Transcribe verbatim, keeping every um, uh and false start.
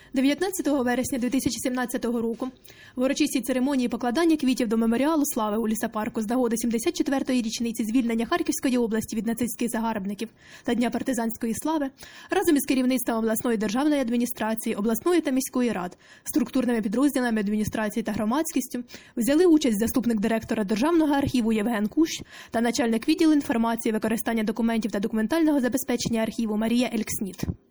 дев'ятнадцятого вересня дві тисячі сімнадцятого року в урочистій церемонії покладання квітів до меморіалу слави у лісопарку з нагоди сімдесят четвертої річниці звільнення Харківської області від нацистських загарбників та Дня партизанської слави разом із керівництвом обласної державної адміністрації, обласної та міської рад, структурними підрозділами адміністрації та громадськістю взяли участь заступник директора Державного архіву Євген Кущ та начальник відділу інформації, використання документів та документального забезпечення архіву Марія Ельксніт.